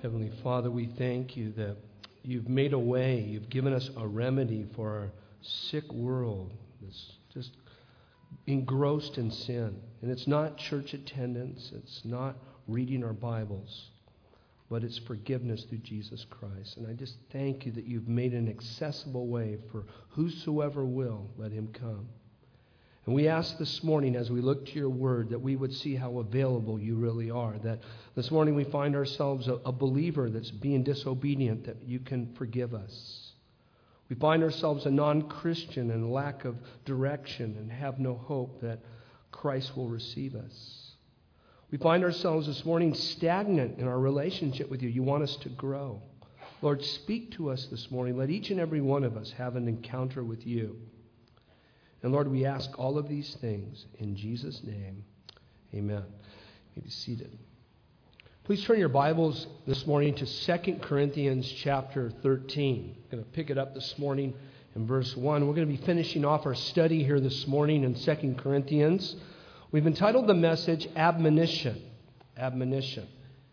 Heavenly Father, we thank you that you've made a way. You've given us a remedy for our sick world that's just engrossed in sin. And it's not church attendance. It's not reading our Bibles. But it's forgiveness through Jesus Christ. And I just thank you that you've made an accessible way for whosoever will, let him come. And we ask this morning as we look to your word that we would see how available you really are. That this morning we find ourselves a believer that's being disobedient, that you can forgive us. We find ourselves a non-Christian and lack of direction and have no hope that Christ will receive us. We find ourselves this morning stagnant in our relationship with you. You want us to grow. Lord, speak to us this morning. Let each and every one of us have an encounter with you. And Lord, we ask all of these things in Jesus' name. Amen. You may be seated. Please turn your Bibles this morning to 2 Corinthians chapter 13. I'm going to pick it up this morning in verse 1. We're going to be finishing off our study here this morning in 2 Corinthians. We've entitled the message, Admonition. Admonition.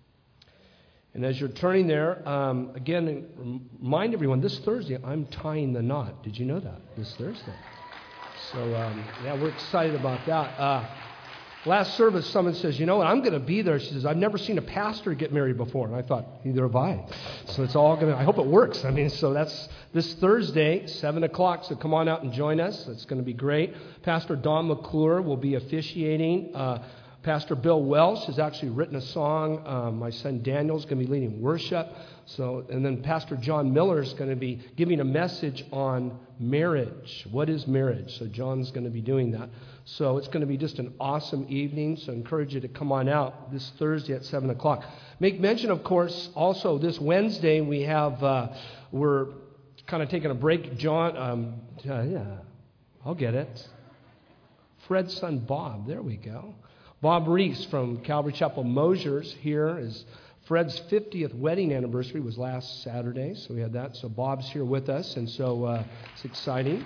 And as you're turning there, again, remind everyone, this Thursday, I'm tying the knot. Did you know that? This Thursday. So, we're excited about that. Last service, someone says, you know what, I'm going to be there. She says, I've never seen a pastor get married before. And I thought, neither have I. So it's all going to, I hope it works. So that's this Thursday, 7 o'clock. So come on out and join us. It's going to be great. Pastor Don McClure will be officiating. Pastor Bill Welsh has actually written a song. My son Daniel's going to be leading worship. And then Pastor John Miller is going to be giving a message on marriage. What is marriage? So John's going to be doing that. So it's going to be just an awesome evening. So I encourage you to come on out this Thursday at 7 o'clock. Make mention, of course, also this Wednesday we have, we're kind of taking a break. John, I'll get it. Fred's son Bob, there we go. Bob Reese from Calvary Chapel Mosier's here is Fred's 50th wedding anniversary was last Saturday, so we had that. So Bob's here with us, and so it's exciting.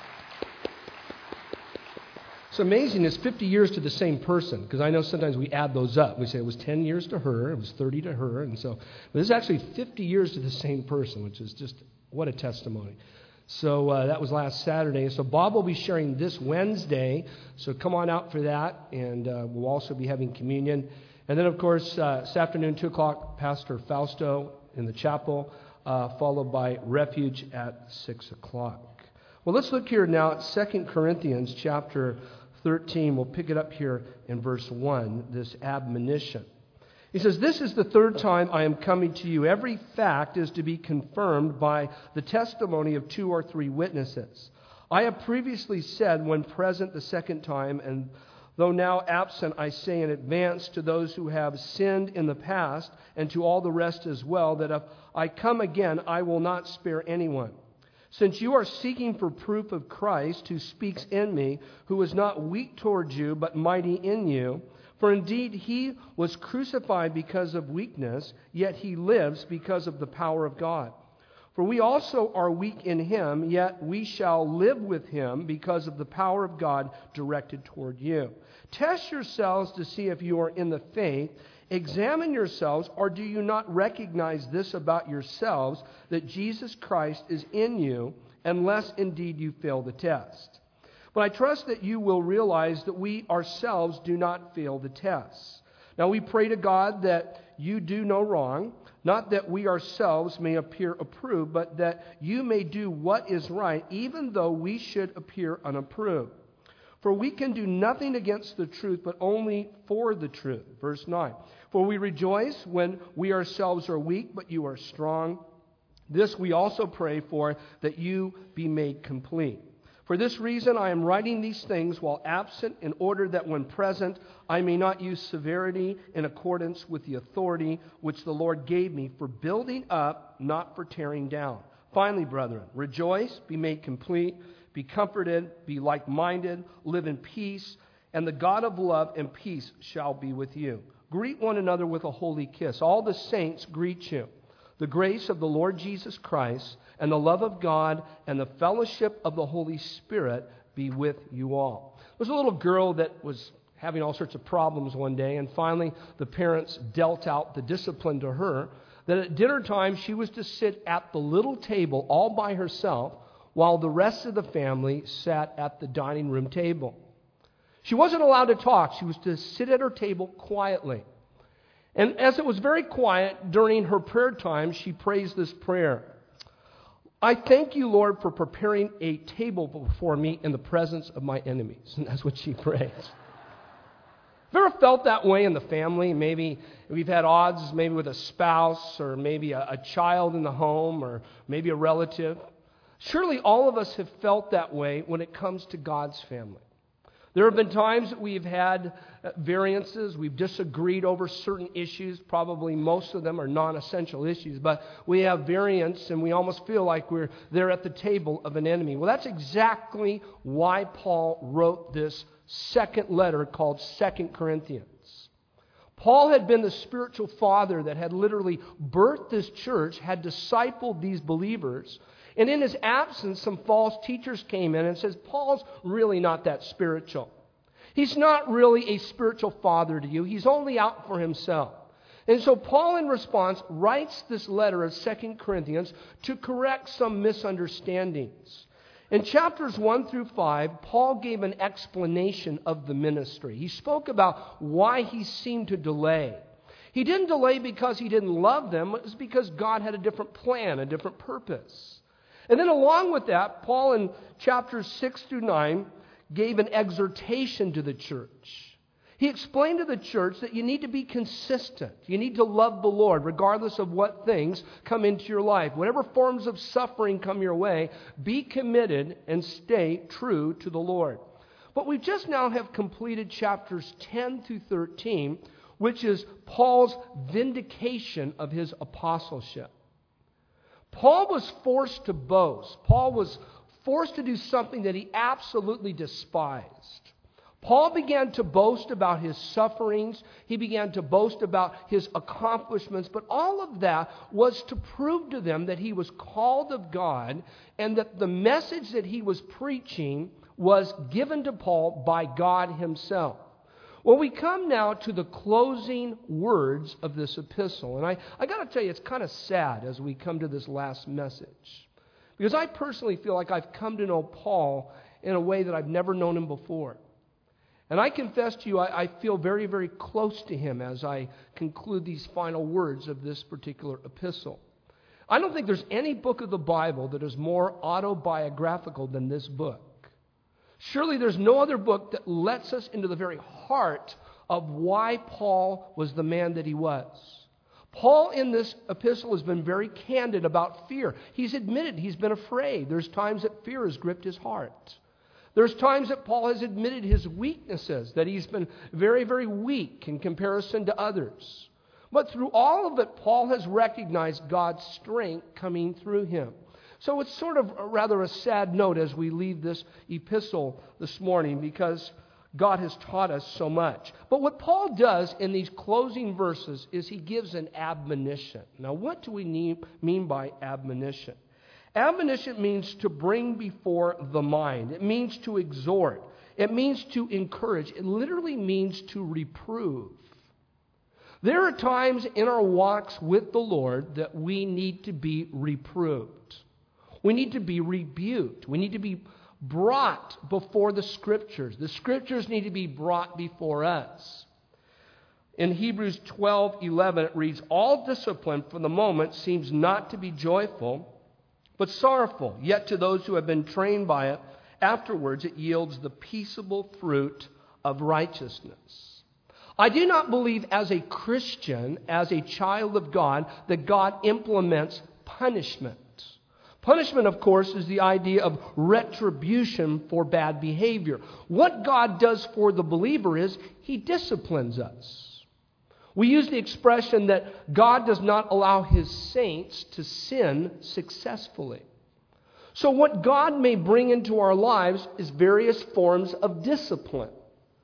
It's amazing, it's 50 years to the same person, because I know sometimes we add those up. We say it was 10 years to her, it was 30 to her, and so, but this is actually 50 years to the same person, which is just, what a testimony. So that was last Saturday. So Bob will be sharing this Wednesday, so come on out for that, and we'll also be having communion. And then, of course, this afternoon, 2 o'clock, Pastor Fausto in the chapel, followed by Refuge at 6 o'clock. Well, let's look here now at 2 Corinthians chapter 13. We'll pick it up here in verse 1, this admonition. He says, "This is the third time I am coming to you. Every fact is to be confirmed by the testimony of 2 or 3 witnesses. I have previously said when present the second time, and though now absent, I say in advance to those who have sinned in the past and to all the rest as well, that if I come again, I will not spare anyone. Since you are seeking for proof of Christ, who speaks in me, who is not weak towards you, but mighty in you, for indeed he was crucified because of weakness, yet he lives because of the power of God. For we also are weak in him, yet we shall live with him because of the power of God directed toward you. Test yourselves to see if you are in the faith. Examine yourselves, or do you not recognize this about yourselves, that Jesus Christ is in you, unless indeed you fail the test? But I trust that you will realize that we ourselves do not fail the test. Now we pray to God that you do no wrong, not that we ourselves may appear approved, but that you may do what is right, even though we should appear unapproved. For we can do nothing against the truth, but only for the truth." Verse 9. "For we rejoice when we ourselves are weak, but you are strong. This we also pray for, that you be made complete. For this reason I am writing these things while absent, in order that when present I may not use severity in accordance with the authority which the Lord gave me, for building up, not for tearing down. Finally, brethren, rejoice, be made complete, be comforted, be like-minded, live in peace, and the God of love and peace shall be with you. Greet one another with a holy kiss. All the saints greet you. The grace of the Lord Jesus Christ and the love of God and the fellowship of the Holy Spirit be with you all." There's a little girl that having all sorts of problems one day, and finally the parents dealt out the discipline to her that at dinner time she was to sit at the little table all by herself while the rest of the family sat at the dining room table. She wasn't allowed to talk. She was to sit at her table quietly. And as it was very quiet during her prayer time, she prays this prayer. I thank you, Lord, for preparing a table before me in the presence of my enemies. And that's what she prays. Have you ever felt that way in the family? Maybe we've had odds, maybe with a spouse, or maybe a child in the home, or maybe a relative. Surely all of us have felt that way when it comes to God's family. There have been times that we've had variances, we've disagreed over certain issues. Probably most of them are non-essential issues, but we have variance and we almost feel like we're there at the table of an enemy. Well, that's exactly why Paul wrote this second letter called 2 Corinthians. Paul had been the spiritual father that had literally birthed this church, had discipled these believers. And in his absence, some false teachers came in and says, Paul's really not that spiritual. He's not really a spiritual father to you. He's only out for himself. And so Paul, in response, writes this letter of 2 Corinthians to correct some misunderstandings. In chapters 1 through 5, Paul gave an explanation of the ministry. He spoke about why he seemed to delay. He didn't delay because he didn't love them. It was because God had a different plan, a different purpose. And then along with that, Paul in chapters 6 through 9 gave an exhortation to the church. He explained to the church that you need to be consistent. You need to love the Lord regardless of what things come into your life. Whatever forms of suffering come your way, be committed and stay true to the Lord. But we just now have completed chapters 10 through 13, which is Paul's vindication of his apostleship. Paul was forced to boast. Paul was forced to do something that he absolutely despised. Paul began to boast about his sufferings. He began to boast about his accomplishments. But all of that was to prove to them that he was called of God and that the message that he was preaching was given to Paul by God himself. Well, we come now to the closing words of this epistle. And I got to tell you, it's kind of sad as we come to this last message. Because I personally feel like I've come to know Paul in a way that I've never known him before. And I confess to you, I feel very, very close to him as I conclude these final words of this particular epistle. I don't think there's any book of the Bible that is more autobiographical than this book. Surely there's no other book that lets us into the very heart of why Paul was the man that he was. Paul in this epistle has been very candid about fear. He's admitted he's been afraid. There's times that fear has gripped his heart. There's times that Paul has admitted his weaknesses, that he's been very, very weak in comparison to others. But through all of it, Paul has recognized God's strength coming through him. So it's sort of rather a sad note as we leave this epistle this morning because God has taught us so much. But what Paul does in these closing verses is he gives an admonition. Now, what do we mean by admonition? Admonition means to bring before the mind. It means to exhort. It means to encourage. It literally means to reprove. There are times in our walks with the Lord that we need to be reproved. We need to be rebuked. We need to be brought before the Scriptures. The Scriptures need to be brought before us. In Hebrews 12:11, it reads, all discipline for the moment seems not to be joyful, but sorrowful. Yet to those who have been trained by it, afterwards it yields the peaceable fruit of righteousness. I do not believe as a Christian, as a child of God, that God implements punishment. Punishment, of course, is the idea of retribution for bad behavior. What God does for the believer is He disciplines us. We use the expression that God does not allow His saints to sin successfully. So what God may bring into our lives is various forms of discipline.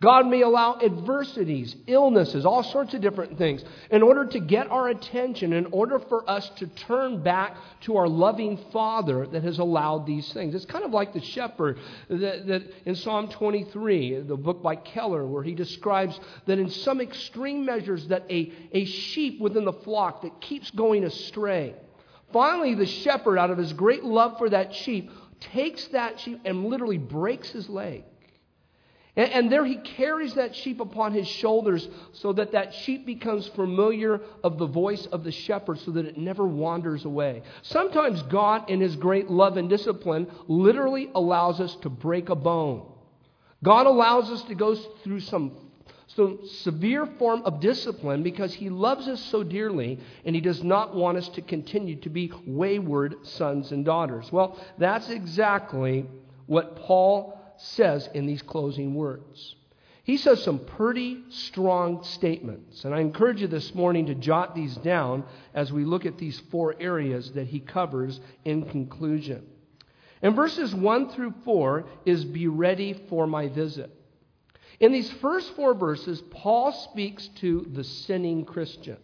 God may allow adversities, illnesses, all sorts of different things in order to get our attention, in order for us to turn back to our loving Father that has allowed these things. It's kind of like the shepherd that in Psalm 23, the book by Keller, where he describes that in some extreme measures that a sheep within the flock that keeps going astray. Finally, the shepherd, out of his great love for that sheep, takes that sheep and literally breaks his leg. And there he carries that sheep upon his shoulders so that that sheep becomes familiar of the voice of the shepherd so that it never wanders away. Sometimes God, in his great love and discipline, literally allows us to break a bone. God allows us to go through some severe form of discipline because he loves us so dearly and he does not want us to continue to be wayward sons and daughters. Well, that's exactly what Paul says in these closing words. He says some pretty strong statements, and I encourage you this morning to jot these down as we look at these 4 areas that he covers in conclusion. In verses 1 through 4 is be ready for my visit. In these first 4 verses, Paul speaks to the sinning Christian.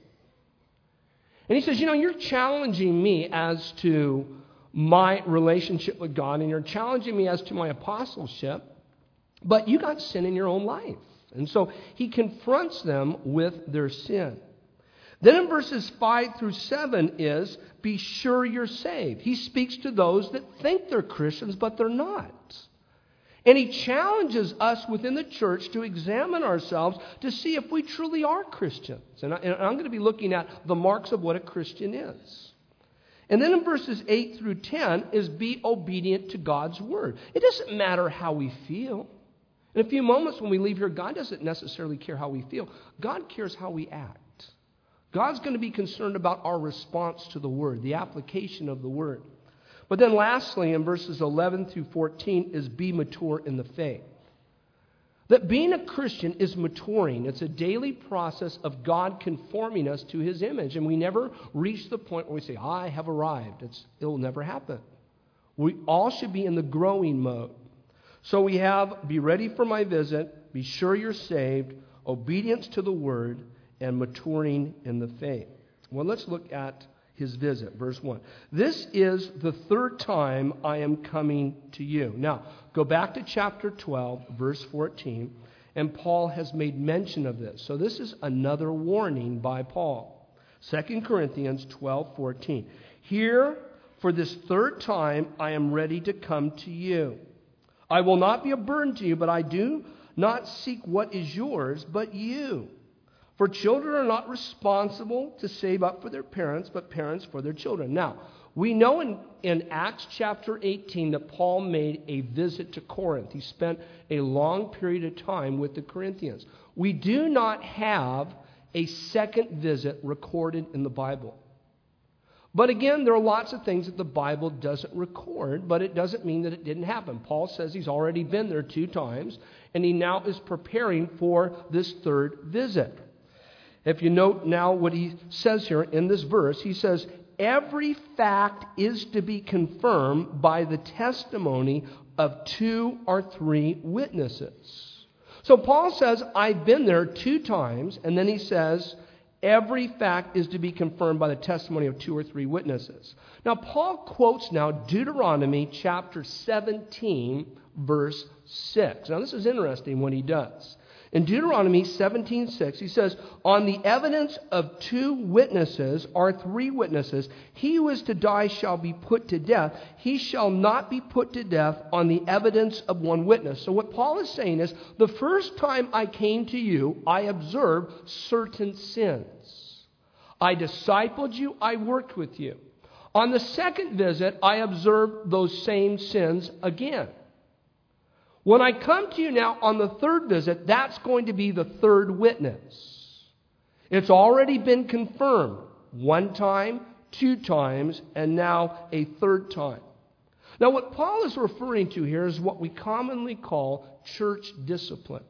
And he says, you're challenging me as to my relationship with God, and you're challenging me as to my apostleship, but you got sin in your own life. And so he confronts them with their sin. Then in verses 5 through 7 is, be sure you're saved. He speaks to those that think they're Christians, but they're not. And he challenges us within the church to examine ourselves to see if we truly are Christians. And I'm going to be looking at the marks of what a Christian is. And then in verses 8 through 10 is be obedient to God's word. It doesn't matter how we feel. In a few moments when we leave here, God doesn't necessarily care how we feel. God cares how we act. God's going to be concerned about our response to the word, the application of the word. But then lastly, in verses 11 through 14 is be mature in the faith. That being a Christian is maturing. It's a daily process of God conforming us to his image. And we never reach the point where we say, I have arrived. It will never happen. We all should be in the growing mode. So we have be ready for my visit, be sure you're saved, obedience to the word, and maturing in the faith. Well, let's look at his visit. Verse 1. This is the 3rd time I am coming to you. Now, go back to chapter 12, verse 14, and Paul has made mention of this. So this is another warning by Paul. 2 Corinthians 12:14. Here, for this 3rd time, I am ready to come to you. I will not be a burden to you, but I do not seek what is yours, but you. For children are not responsible to save up for their parents, but parents for their children. Now, we know in Acts chapter 18 that Paul made a visit to Corinth. He spent a long period of time with the Corinthians. We do not have a second visit recorded in the Bible. But again, there are lots of things that the Bible doesn't record, but it doesn't mean that it didn't happen. Paul says he's already been there 2 times, and he now is preparing for this 3rd visit. If you note now what he says here in this verse, he says, every fact is to be confirmed by the testimony of 2 or 3 witnesses. So Paul says, I've been there 2 times, and then he says, every fact is to be confirmed by the testimony of 2 or 3 witnesses. Now, Paul quotes now Deuteronomy chapter 17, verse 6. Now, this is interesting what he does. In Deuteronomy 17:6, he says, on the evidence of 2 witnesses or 3 witnesses, he who is to die shall be put to death. He shall not be put to death on the evidence of 1 witness. So what Paul is saying is, the first time I came to you, I observed certain sins. I discipled you, I worked with you. On the second visit, I observed those same sins again. When I come to you now on the 3rd visit, that's going to be the 3rd witness. It's already been confirmed 1 time, 2 times, and now a 3rd time. Now, what Paul is referring to here is what we commonly call church discipline.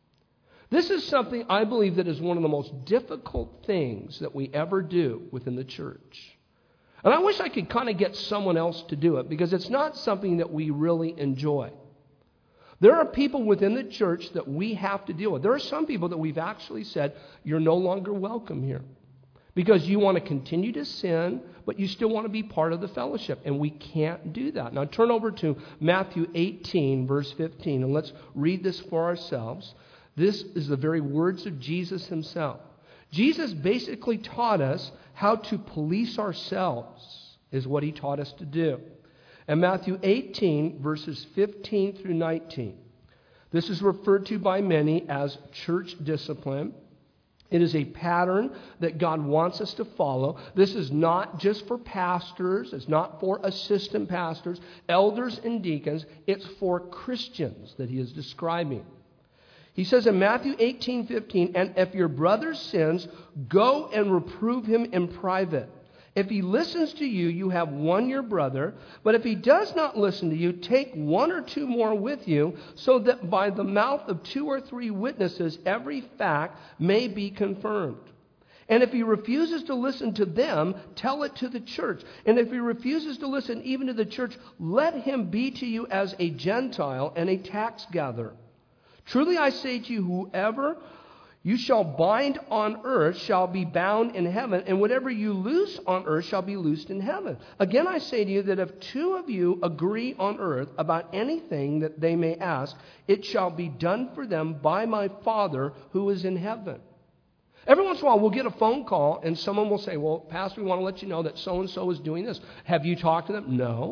This is something I believe that is one of the most difficult things that we ever do within the church. And I wish I could kind of get someone else to do it because it's not something that we really enjoy. There are people within the church that we have to deal with. There are some people that we've actually said, you're no longer welcome here. Because you want to continue to sin, but you still want to be part of the fellowship. And we can't do that. Now turn over to Matthew 18, verse 15, and let's read this for ourselves. This is the very words of Jesus himself. Jesus basically taught us how to police ourselves, is what he taught us to do. And Matthew 18, verses 15 through 19. This is referred to by many as church discipline. It is a pattern that God wants us to follow. This is not just for pastors. It's not for assistant pastors, elders, and deacons. It's for Christians that he is describing. He says in Matthew 18:15, and if your brother sins, go and reprove him in private. If he listens to you, you have won your brother. But if he does not listen to you, take one or two more with you, so that by the mouth of 2 or 3 witnesses, every fact may be confirmed. And if he refuses to listen to them, tell it to the church. And if he refuses to listen even to the church, let him be to you as a Gentile and a tax gatherer. Truly I say to you, whoever you shall bind on earth shall be bound in heaven, and whatever you loose on earth shall be loosed in heaven. Again, I say to you that if 2 of you agree on earth about anything that they may ask, it shall be done for them by my Father who is in heaven. Every once in a while, we'll get a phone call, and someone will say, well, Pastor, we want to let you know that so-and-so is doing this. Have you talked to them? No.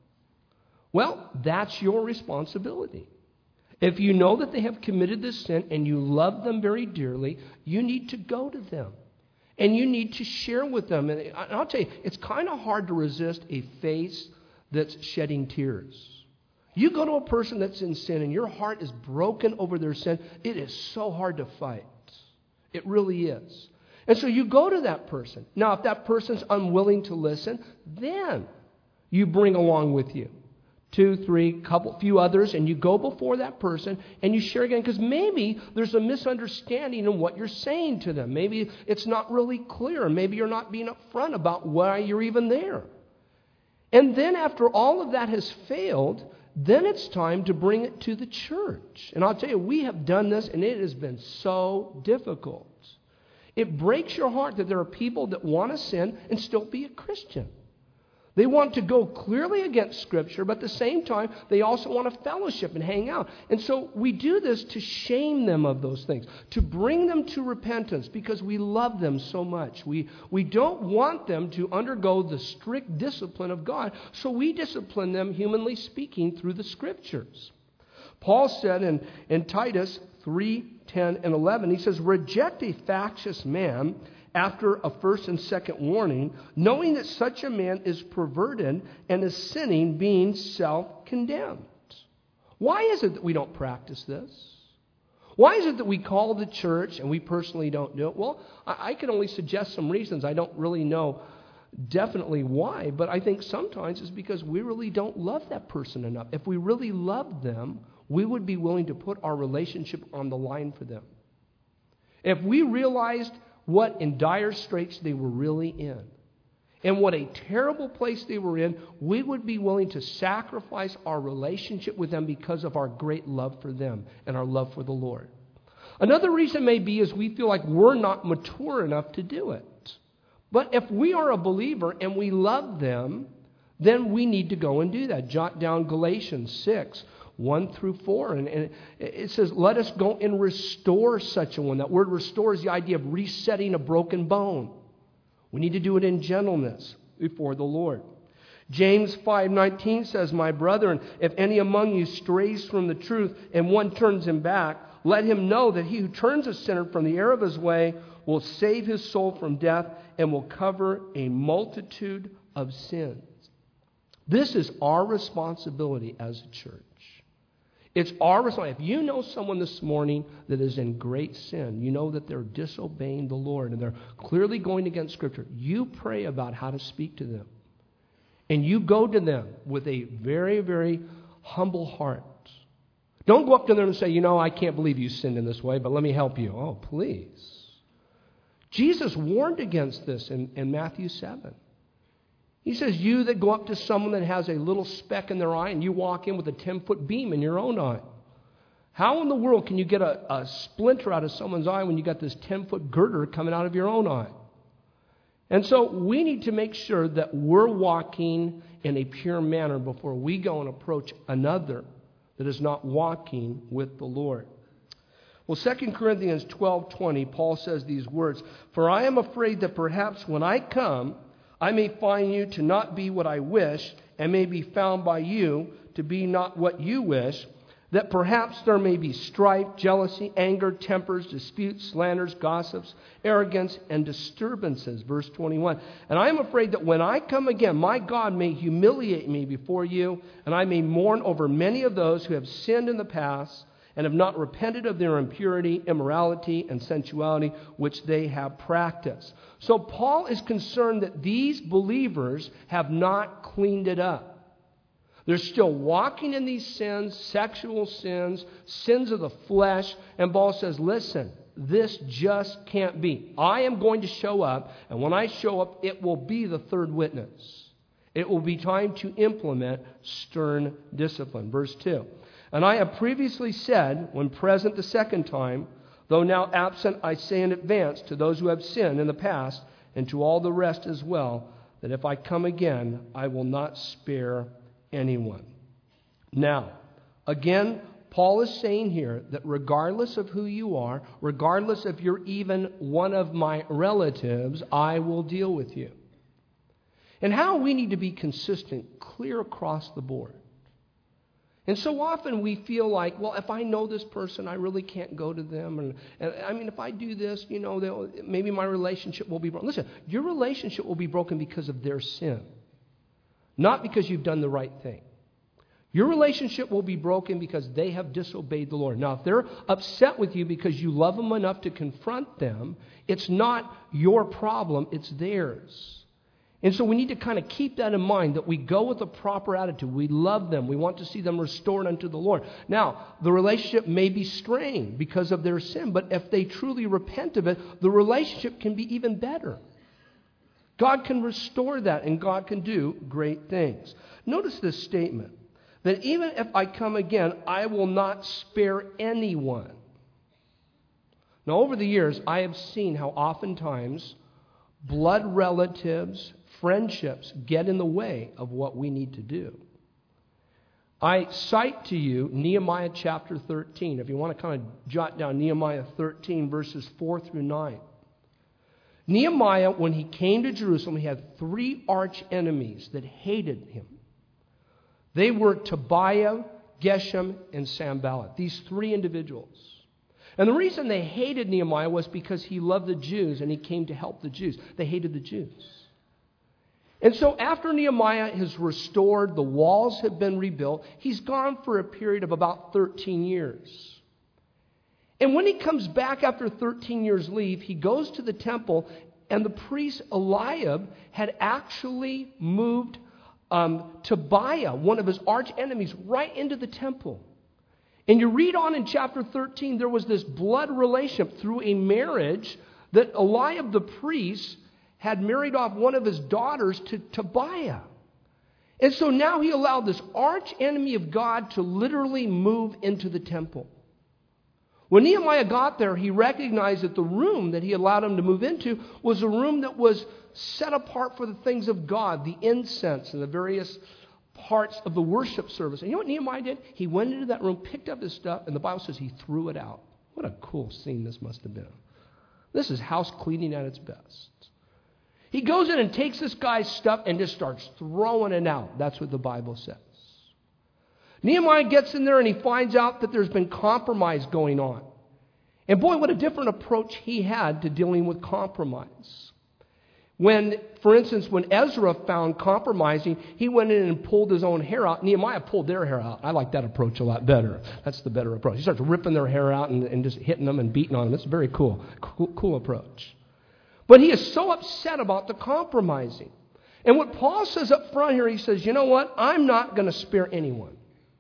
Well, that's your responsibility. If you know that they have committed this sin and you love them very dearly, you need to go to them. And you need to share with them. And I'll tell you, it's kind of hard to resist a face that's shedding tears. You go to a person that's in sin and your heart is broken over their sin, it is so hard to fight. It really is. And so you go to that person. Now, if that person's unwilling to listen, then you bring along with you 2, 3, few others, and you go before that person and you share again, because maybe there's a misunderstanding in what you're saying to them. Maybe it's not really clear. Maybe you're not being upfront about why you're even there. And then after all of that has failed, then it's time to bring it to the church. And I'll tell you, we have done this, and it has been so difficult. It breaks your heart that there are people that want to sin and still be a Christian. They want to go clearly against Scripture, but at the same time, they also want to fellowship and hang out. And so we do this to shame them of those things, to bring them to repentance, because we love them so much. We don't want them to undergo the strict discipline of God, so we discipline them, humanly speaking, through the Scriptures. Paul said in Titus 3:10 and 11, he says, reject a factious man after a first and second warning, knowing that such a man is perverted and is sinning, being self-condemned. Why is it that we don't practice this? Why is it that we call the church and we personally don't do it? Well, I can only suggest some reasons. I don't really know definitely why, but I think sometimes it's because we really don't love that person enough. If we really loved them, we would be willing to put our relationship on the line for them. If we realized what in dire straits they were really in, and what a terrible place they were in, we would be willing to sacrifice our relationship with them because of our great love for them and our love for the Lord. Another reason may be is we feel like we're not mature enough to do it. But if we are a believer and we love them, then we need to go and do that. Jot down Galatians 6:1-4. And it says, let us go and restore such a one. That word restore is the idea of resetting a broken bone. We need to do it in gentleness before the Lord. James 5:19 says, my brethren, if any among you strays from the truth and one turns him back, let him know that he who turns a sinner from the error of his way will save his soul from death and will cover a multitude of sins. This is our responsibility as a church. It's our responsibility. If you know someone this morning that is in great sin, you know that they're disobeying the Lord and they're clearly going against Scripture, you pray about how to speak to them. And you go to them with a very, very humble heart. Don't go up to them and say, I can't believe you sinned in this way, but let me help you. Oh, please. Jesus warned against this in Matthew 7. He says, you that go up to someone that has a little speck in their eye and you walk in with a 10-foot beam in your own eye, How in the world can you get a splinter out of someone's eye when you got this 10-foot girder coming out of your own eye? And so we need to make sure that we're walking in a pure manner before we go and approach another that is not walking with the Lord. Well, 2 Corinthians 12:20, Paul says these words, "For I am afraid that perhaps when I come, I may find you to not be what I wish, and may be found by you to be not what you wish, that perhaps there may be strife, jealousy, anger, tempers, disputes, slanders, gossips, arrogance, and disturbances." Verse 21. "And I am afraid that when I come again, my God may humiliate me before you, and I may mourn over many of those who have sinned in the past and have not repented of their impurity, immorality, and sensuality, which they have practiced." So Paul is concerned that these believers have not cleaned it up. They're still walking in these sins, sexual sins, sins of the flesh. And Paul says, listen, this just can't be. I am going to show up, and when I show up, it will be the third witness. It will be time to implement stern discipline. Verse 2. "And I have previously said, when present the second time, though now absent, I say in advance to those who have sinned in the past, and to all the rest as well, that if I come again, I will not spare anyone." Now, again, Paul is saying here that regardless of who you are, regardless if you're even one of my relatives, I will deal with you. And how we need to be consistent, clear across the board. And so often we feel like, well, if I know this person, I really can't go to them. And I mean, if I do this, maybe my relationship will be broken. Listen, your relationship will be broken because of their sin, not because you've done the right thing. Your relationship will be broken because they have disobeyed the Lord. Now, if they're upset with you because you love them enough to confront them, it's not your problem, it's theirs. And so we need to kind of keep that in mind, that we go with a proper attitude. We love them. We want to see them restored unto the Lord. Now, the relationship may be strained because of their sin, but if they truly repent of it, the relationship can be even better. God can restore that, and God can do great things. Notice this statement, that even if I come again, I will not spare anyone. Now, over the years, I have seen how oftentimes blood relatives, friendships get in the way of what we need to do. I cite to you Nehemiah chapter 13. If you want to kind of jot down Nehemiah 13, verses 4 through 9. Nehemiah, when he came to Jerusalem, he had 3 arch enemies that hated him. They were Tobiah, Geshem, and Sanballat. These 3 individuals. And the reason they hated Nehemiah was because he loved the Jews and he came to help the Jews. They hated the Jews. And so after Nehemiah is restored, the walls have been rebuilt, he's gone for a period of about 13 years. And when he comes back after 13 years leave, he goes to the temple, and the priest Eliab had actually moved Tobiah, one of his arch enemies, right into the temple. And you read on in chapter 13, there was this blood relationship through a marriage that Eliab the priest had married off one of his daughters to Tobiah. And so now he allowed this arch enemy of God to literally move into the temple. When Nehemiah got there, he recognized that the room that he allowed him to move into was a room that was set apart for the things of God, the incense and the various parts of the worship service. And you know what Nehemiah did? He went into that room, picked up his stuff, and the Bible says he threw it out. What a cool scene this must have been. This is house cleaning at its best. He goes in and takes this guy's stuff and just starts throwing it out. That's what the Bible says. Nehemiah gets in there and he finds out that there's been compromise going on. And boy, what a different approach he had to dealing with compromise. When, for instance, when Ezra found compromising, he went in and pulled his own hair out. Nehemiah pulled their hair out. I like that approach a lot better. That's the better approach. He starts ripping their hair out and just hitting them and beating on them. It's a very cool approach. But he is so upset about the compromising. And what Paul says up front here, he says, you know what? I'm not going to spare anyone.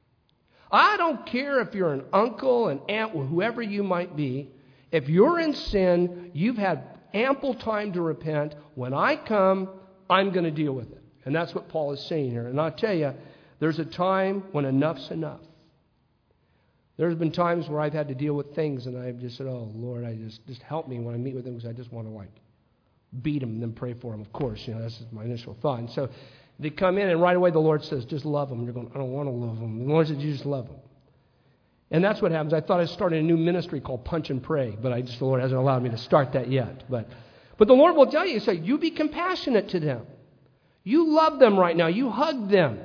I don't care if you're an uncle, an aunt, or whoever you might be. If you're in sin, you've had ample time to repent. When I come, I'm going to deal with it. And that's what Paul is saying here. And I'll tell you, there's a time when enough's enough. There's been times where I've had to deal with things and I've just said, oh, Lord, just help me when I meet with them because I just want to beat them and then pray for them, of course. That's just my initial thought. And so they come in and right away the Lord says, just love them. You're going, I don't want to love them. And the Lord says, you just love them. And that's what happens. I thought I started a new ministry called Punch and Pray, but the Lord hasn't allowed me to start that yet. But the Lord will tell you, say, you be compassionate to them. You love them right now. You hug them.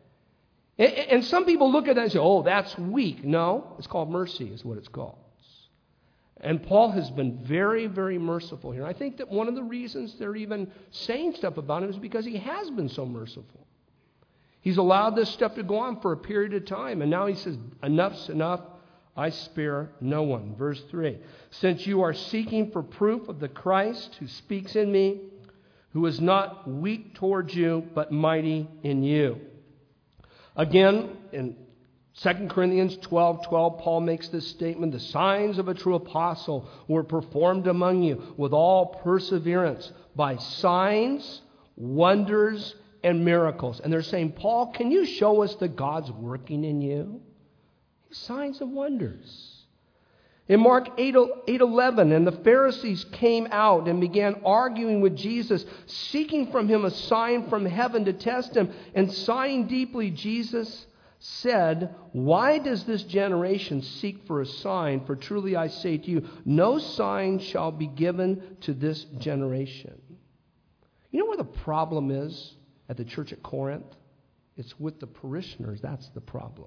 And some people look at that and say, oh, that's weak. No, it's called mercy is what it's called. And Paul has been very, very merciful here. I think that one of the reasons they're even saying stuff about him is because he has been so merciful. He's allowed this stuff to go on for a period of time. And now he says, enough's enough. I spare no one. Verse 3. Since you are seeking for proof of the Christ who speaks in me, who is not weak towards you, but mighty in you. Again, in 2 Corinthians 12:12, Paul makes this statement, the signs of a true apostle were performed among you with all perseverance by signs, wonders, and miracles. And they're saying, Paul, can you show us that God's working in you? Signs and wonders. In Mark 8:11, and the Pharisees came out and began arguing with Jesus, seeking from him a sign from heaven to test him. And sighing deeply, Jesus said, why does this generation seek for a sign? For truly I say to you, no sign shall be given to this generation. You know where the problem is at the church at Corinth? It's with the parishioners. That's the problem.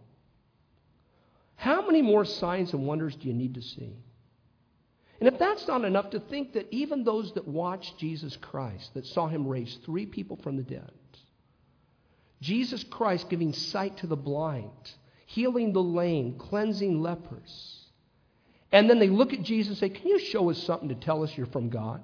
How many more signs and wonders do you need to see? And if that's not enough, to think that even those that watched Jesus Christ, that saw him raise 3 people from the dead, Jesus Christ giving sight to the blind, healing the lame, cleansing lepers, and then they look at Jesus and say, can you show us something to tell us you're from God?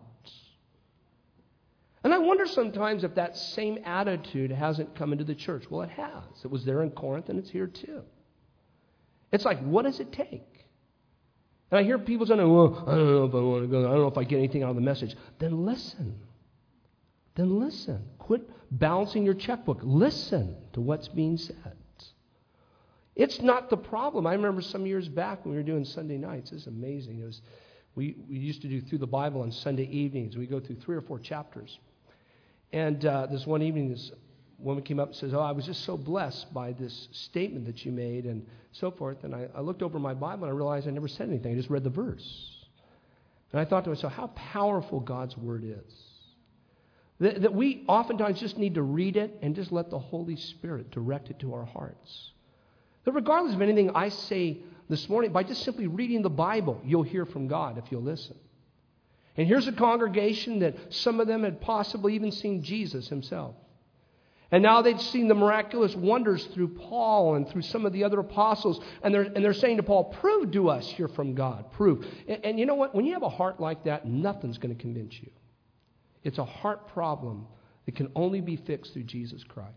And I wonder sometimes if that same attitude hasn't come into the church. Well, it has. It was there in Corinth and it's here too. It's like, what does it take? And I hear people saying, well, I don't know if I want to go. I don't know if I get anything out of the message. Then listen. Then listen. Quit balancing your checkbook. Listen to what's being said. It's not the problem. I remember some years back when we were doing Sunday nights. It's amazing. We used to do Through the Bible on Sunday evenings. We go through 3 or 4 chapters. And this one evening, this woman came up and says, I was just so blessed by this statement that you made and so forth. And I looked over my Bible and I realized I never said anything. I just read the verse. And I thought to myself, how powerful God's Word is. That we oftentimes just need to read it and just let the Holy Spirit direct it to our hearts. That regardless of anything I say this morning, by just simply reading the Bible, you'll hear from God if you'll listen. And here's a congregation that some of them had possibly even seen Jesus himself. And now they'd seen the miraculous wonders through Paul and through some of the other apostles. And they're saying to Paul, prove to us you're from God. Prove. And you know what? When you have a heart like that, nothing's going to convince you. It's a heart problem that can only be fixed through Jesus Christ.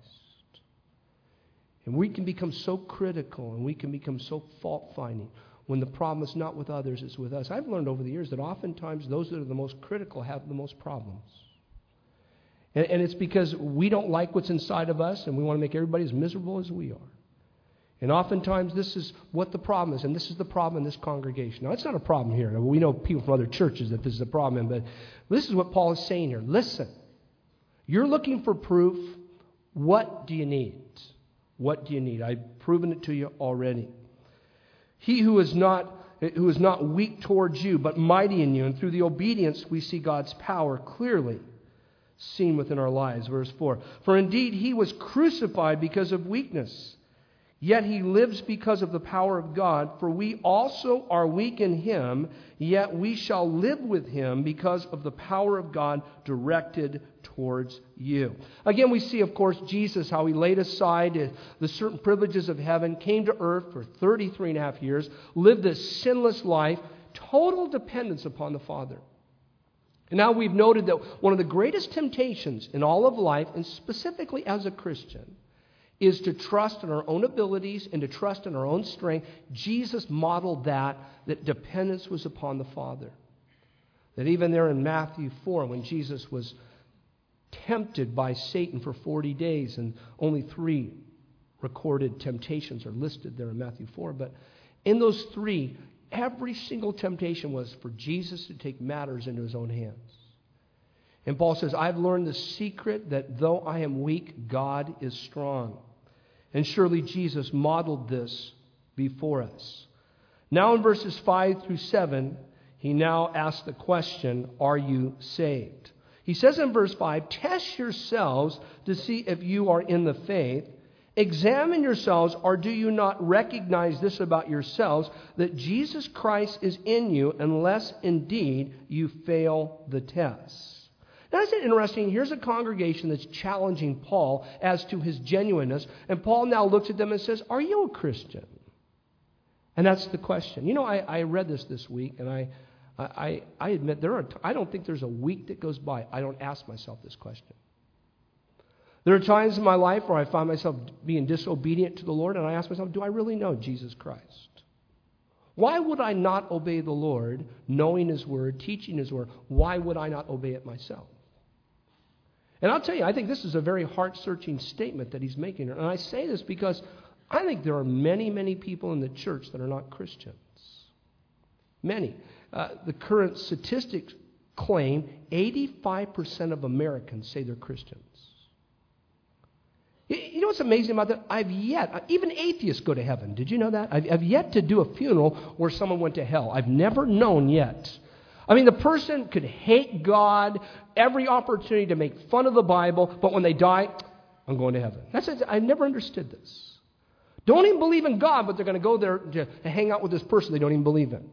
And we can become so critical and we can become so fault-finding when the problem is not with others, it's with us. I've learned over the years that oftentimes those that are the most critical have the most problems. And it's because we don't like what's inside of us and we want to make everybody as miserable as we are. And oftentimes this is what the problem is, and this is the problem in this congregation. Now, it's not a problem here. We know people from other churches that this is a problem, but this is what Paul is saying here. Listen, you're looking for proof. What do you need? What do you need? I've proven it to you already. He who is not weak towards you, but mighty in you, and through the obedience we see God's power clearly seen within our lives. Verse 4. For indeed he was crucified because of weakness, yet he lives because of the power of God. For we also are weak in him, yet we shall live with him because of the power of God directed towards you. Again, we see, of course, Jesus, how he laid aside the certain privileges of heaven, came to earth for 33 and a half years, lived this sinless life, total dependence upon the Father. And now we've noted that one of the greatest temptations in all of life, and specifically as a Christian, is to trust in our own abilities and to trust in our own strength. Jesus modeled that dependence was upon the Father. That even there in Matthew 4, when Jesus was tempted by Satan for 40 days, and only 3 recorded temptations are listed there in Matthew 4, but In those three, every single temptation was for Jesus to take matters into his own hands. And Paul says, I've learned the secret that though I am weak, God is strong. And surely Jesus modeled this before us. Now in verses 5 through 7, he now asks the question, are you saved? He says in verse 5, test yourselves to see if you are in the faith. Examine yourselves, or do you not recognize this about yourselves, that Jesus Christ is in you, unless indeed you fail the test. Now, isn't it interesting? Here's a congregation that's challenging Paul as to his genuineness. And Paul now looks at them and says, are you a Christian? And that's the question. You know, I read this week, and I admit I don't think there's a week that goes by I don't ask myself this question. There are times in my life where I find myself being disobedient to the Lord, and I ask myself, do I really know Jesus Christ? Why would I not obey the Lord, knowing His Word, teaching His Word? Why would I not obey it myself? And I'll tell you, I think this is a very heart-searching statement that he's making. And I say this because I think there are many, many people in the church that are not Christians. Many. The current statistics claim 85% of Americans say they're Christians. You know what's amazing about that? Even atheists go to heaven. Did you know that? I've yet to do a funeral where someone went to hell. I've never known yet. I mean, the person could hate God, every opportunity to make fun of the Bible, but when they die, I'm going to heaven. I never understood this. Don't even believe in God, but they're going to go there to hang out with this person they don't even believe in.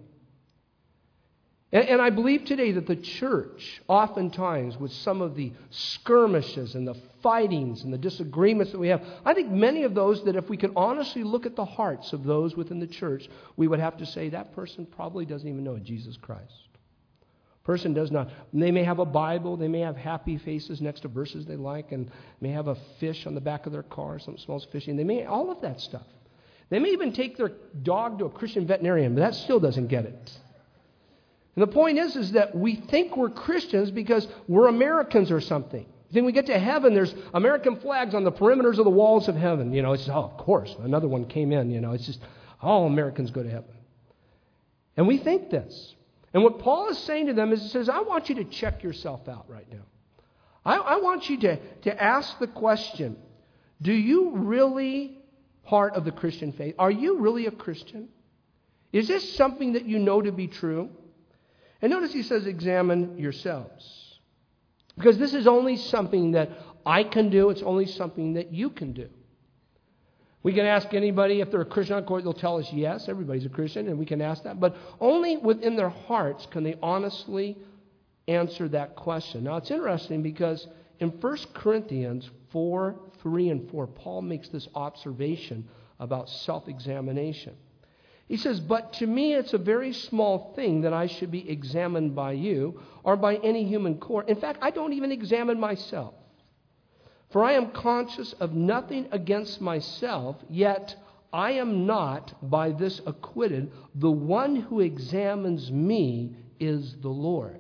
And I believe today that the church, oftentimes with some of the skirmishes and the fightings and the disagreements that we have, I think many of those that if we could honestly look at the hearts of those within the church, we would have to say that person probably doesn't even know Jesus Christ. Person does not. They may have a Bible, they may have happy faces next to verses they like, and may have a fish on the back of their car, something smells fishy, and they may all of that stuff. They may even take their dog to a Christian veterinarian, but that still doesn't get it. And the point is that we think we're Christians because we're Americans or something. Then we get to heaven, there's American flags on the perimeters of the walls of heaven. You know, it's just, of course, another one came in. You know, it's just, all Americans go to heaven. And we think this. And what Paul is saying to them is, he says, I want you to check yourself out right now. I want you to ask the question, do you really part of the Christian faith? Are you really a Christian? Is this something that you know to be true? And notice he says, examine yourselves. Because this is only something that I can do. It's only something that you can do. We can ask anybody if they're a Christian on court, they'll tell us yes, everybody's a Christian, and we can ask that. But only within their hearts can they honestly answer that question. Now, it's interesting because in 1 Corinthians 4, 3, and 4, Paul makes this observation about self-examination. He says, but to me it's a very small thing that I should be examined by you or by any human court. In fact, I don't even examine myself. For I am conscious of nothing against myself, yet I am not by this acquitted. The one who examines me is the Lord.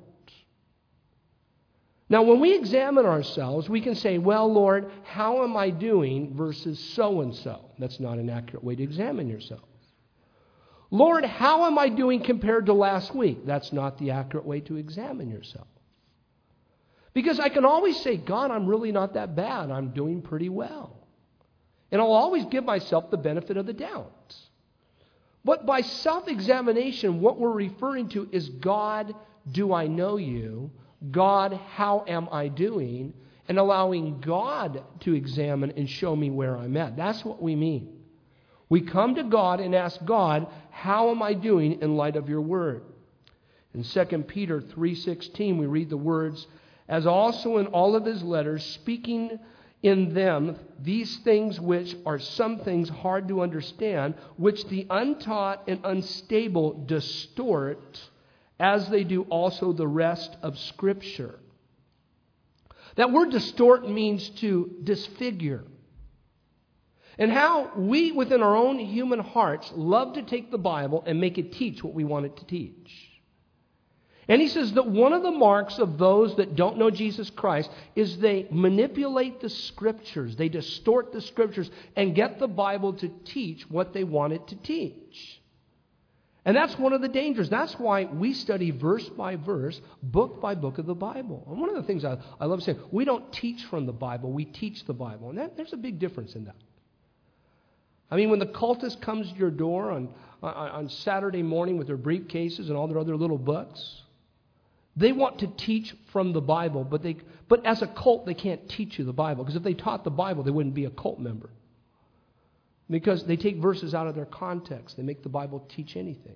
Now, when we examine ourselves, we can say, well, Lord, how am I doing versus so-and-so? That's not an accurate way to examine yourself. Lord, how am I doing compared to last week? That's not the accurate way to examine yourself. Because I can always say, God, I'm really not that bad. I'm doing pretty well. And I'll always give myself the benefit of the doubt. But by self-examination, what we're referring to is, God, do I know you? God, how am I doing? And allowing God to examine and show me where I'm at. That's what we mean. We come to God and ask God, how am I doing in light of your word? In 2 Peter 3:16, we read the words, as also in all of his letters, speaking in them these things which are some things hard to understand, which the untaught and unstable distort, as they do also the rest of Scripture. That word distort means to disfigure. And how we, within our own human hearts, love to take the Bible and make it teach what we want it to teach. And he says that one of the marks of those that don't know Jesus Christ is they manipulate the Scriptures. They distort the Scriptures and get the Bible to teach what they want it to teach. And that's one of the dangers. That's why we study verse by verse, book by book of the Bible. And one of the things I love saying, we don't teach from the Bible, we teach the Bible. And there's a big difference in that. I mean, when the cultist comes to your door on Saturday morning with their briefcases and all their other little books, they want to teach from the Bible, but as a cult, they can't teach you the Bible. Because if they taught the Bible, they wouldn't be a cult member. Because they take verses out of their context. They make the Bible teach anything.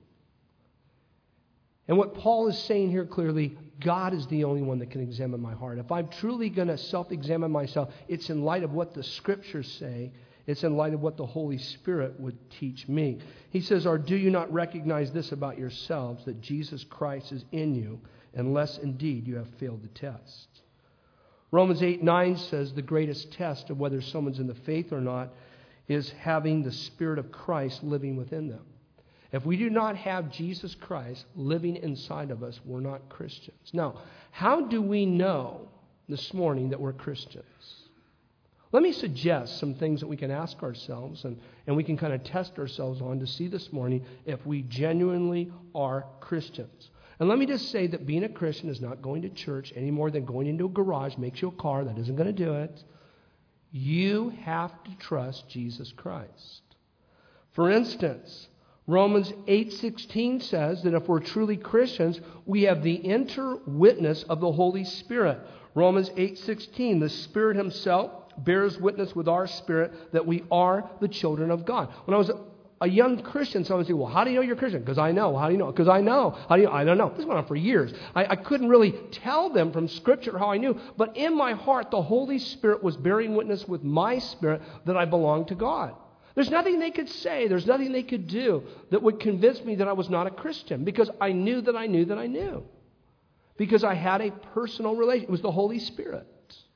And what Paul is saying here clearly, God is the only one that can examine my heart. If I'm truly going to self-examine myself, it's in light of what the Scriptures say. It's in light of what the Holy Spirit would teach me. He says, or do you not recognize this about yourselves, that Jesus Christ is in you, unless indeed you have failed the test? Romans 8:9 says the greatest test of whether someone's in the faith or not is having the Spirit of Christ living within them. If we do not have Jesus Christ living inside of us, we're not Christians. Now, how do we know this morning that we're Christians? Let me suggest some things that we can ask ourselves and we can kind of test ourselves on to see this morning if we genuinely are Christians. And let me just say that being a Christian is not going to church any more than going into a garage makes you a car. That isn't going to do it. You have to trust Jesus Christ. For instance, Romans 8:16 says that if we're truly Christians, we have the inter-witness of the Holy Spirit. Romans 8:16, the Spirit Himself bears witness with our spirit that we are the children of God. When I was a young Christian, someone would say, well, how do you know you're a Christian? Because I know. How do you know? Because I know. How do you know? I don't know. This went on for years. I couldn't really tell them from Scripture how I knew. But in my heart, the Holy Spirit was bearing witness with my spirit that I belonged to God. There's nothing they could say. There's nothing they could do that would convince me that I was not a Christian. Because I knew that I knew that I knew. Because I had a personal relationship. It was the Holy Spirit.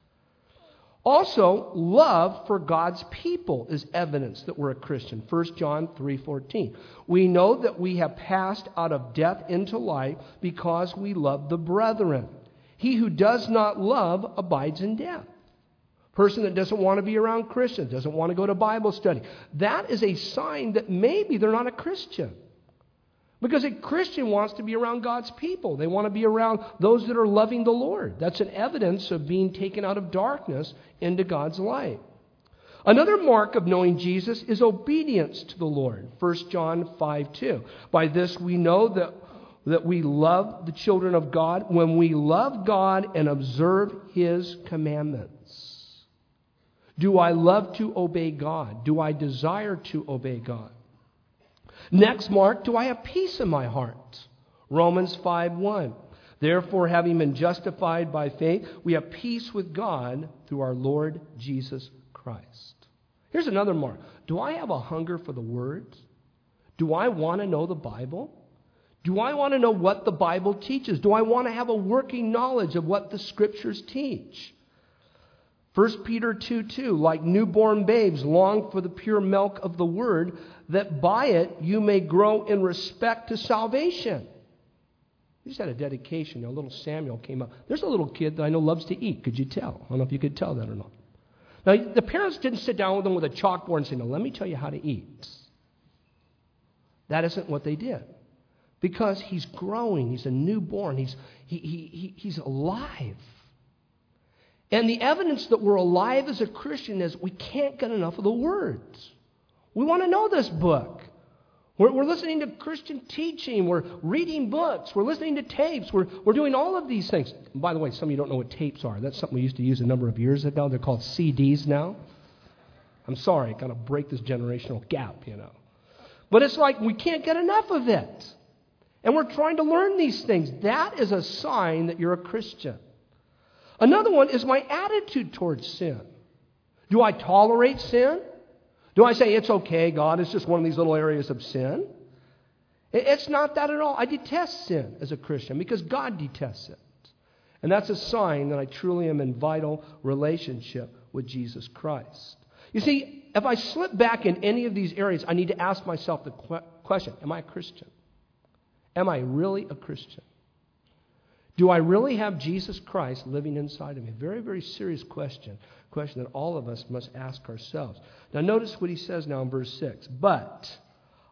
Also, love for God's people is evidence that we're a Christian. 1 John 3:14. We know that we have passed out of death into life because we love the brethren. He who does not love abides in death. Person that doesn't want to be around Christians, doesn't want to go to Bible study. That is a sign that maybe they're not a Christian. Because a Christian wants to be around God's people. They want to be around those that are loving the Lord. That's an evidence of being taken out of darkness into God's light. Another mark of knowing Jesus is obedience to the Lord. 1 John 5:2. By this we know that we love the children of God when we love God and observe His commandments. Do I love to obey God? Do I desire to obey God? Next mark, do I have peace in my heart? Romans 5:1. Therefore, having been justified by faith, we have peace with God through our Lord Jesus Christ. Here's another mark. Do I have a hunger for the Word? Do I want to know the Bible? Do I want to know what the Bible teaches? Do I want to have a working knowledge of what the Scriptures teach? 1 Peter 2:2, like newborn babes, long for the pure milk of the Word, that by it you may grow in respect to salvation. We just had a dedication. Little Samuel came up. There's a little kid that I know loves to eat. Could you tell? I don't know if you could tell that or not. Now, the parents didn't sit down with them with a chalkboard and say, now, let me tell you how to eat. That isn't what they did. Because he's growing. He's a newborn. He's alive. And the evidence that we're alive as a Christian is we can't get enough of the words. We want to know this book. We're listening to Christian teaching. We're reading books. We're listening to tapes. We're doing all of these things. And by the way, some of you don't know what tapes are. That's something we used to use a number of years ago. They're called CDs now. I'm sorry, kind of break this generational gap, But it's like we can't get enough of it. And we're trying to learn these things. That is a sign that you're a Christian. Another one is my attitude towards sin. Do I tolerate sin? Do I say, it's okay, God, it's just one of these little areas of sin? It's not that at all. I detest sin as a Christian because God detests it. And that's a sign that I truly am in vital relationship with Jesus Christ. You see, if I slip back in any of these areas, I need to ask myself the question, am I a Christian? Am I really a Christian? Do I really have Jesus Christ living inside of me? Very, very serious question that all of us must ask ourselves. Now notice what he says now in verse 6. But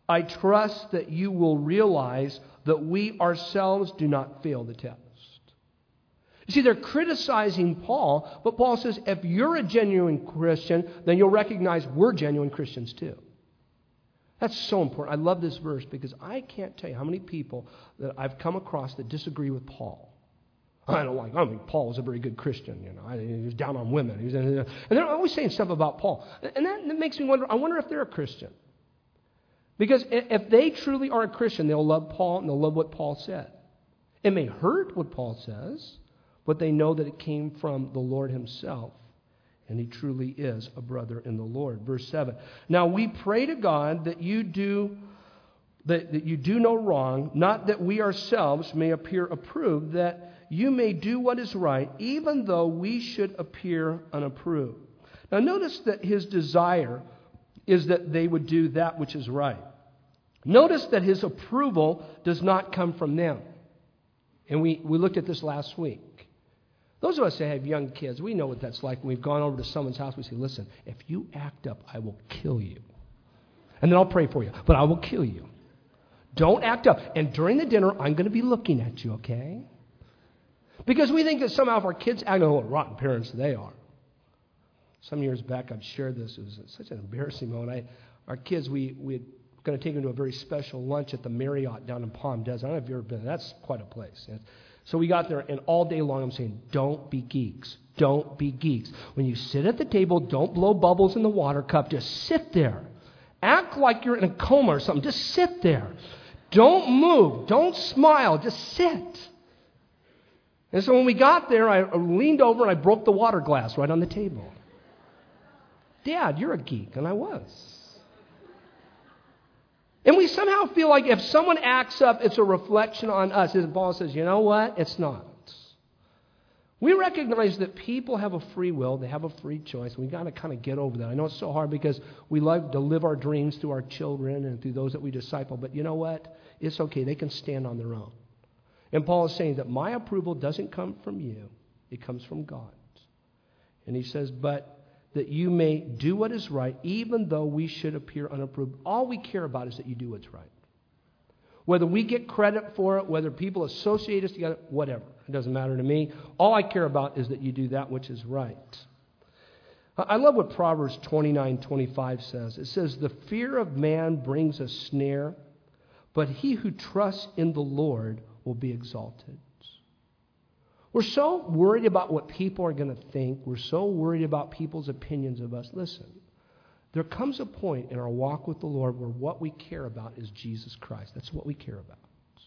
I trust that you will realize that we ourselves do not fail the test. You see, they're criticizing Paul, but Paul says, if you're a genuine Christian, then you'll recognize we're genuine Christians too. That's so important. I love this verse because I can't tell you how many people that I've come across that disagree with Paul. I don't think Paul was a very good Christian. He was down on women. And they're always saying stuff about Paul. And that makes me wonder, I wonder if they're a Christian. Because if they truly are a Christian, they'll love Paul and they'll love what Paul said. It may hurt what Paul says, but they know that it came from the Lord himself. And he truly is a brother in the Lord. Verse 7. Now we pray to God that you do no wrong, not that we ourselves may appear approved, that you may do what is right, even though we should appear unapproved. Now notice that his desire is that they would do that which is right. Notice that his approval does not come from them. And we looked at this last week. Those of us that have young kids, we know what that's like. When we've gone over to someone's house, we say, listen, if you act up, I will kill you. And then I'll pray for you, but I will kill you. Don't act up. And during the dinner, I'm going to be looking at you, okay? Because we think that somehow if our kids act, oh, what rotten parents they are. Some years back, I've shared this. It was such an embarrassing moment. Our kids, we were going to take them to a very special lunch at the Marriott down in Palm Desert. I don't know if you've ever been there. That's quite a place. So we got there, and all day long I'm saying, don't be geeks. Don't be geeks. When you sit at the table, don't blow bubbles in the water cup. Just sit there. Act like you're in a coma or something. Just sit there. Don't move. Don't smile. Just sit. And so when we got there, I leaned over and I broke the water glass right on the table. Dad, you're a geek. And I was. And we somehow feel like if someone acts up, it's a reflection on us. As Paul says, you know what? It's not. We recognize that people have a free will. They have a free choice. We've got to kind of get over that. I know it's so hard because we love to live our dreams through our children and through those that we disciple. But you know what? It's okay. They can stand on their own. And Paul is saying that my approval doesn't come from you. It comes from God. And he says, but that you may do what is right, even though we should appear unapproved. All we care about is that you do what's right. Whether we get credit for it, whether people associate us together, whatever. It doesn't matter to me. All I care about is that you do that which is right. I love what Proverbs 29:25 says. It says, the fear of man brings a snare, but he who trusts in the Lord will be exalted. We're so worried about what people are going to think. We're so worried about people's opinions of us. Listen, there comes a point in our walk with the Lord where what we care about is Jesus Christ. That's what we care about.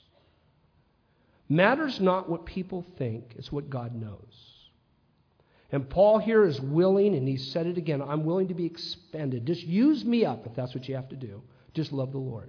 Matters not what people think, it's what God knows. And Paul here is willing, and he said it again, I'm willing to be expended. Just use me up if that's what you have to do. Just love the Lord.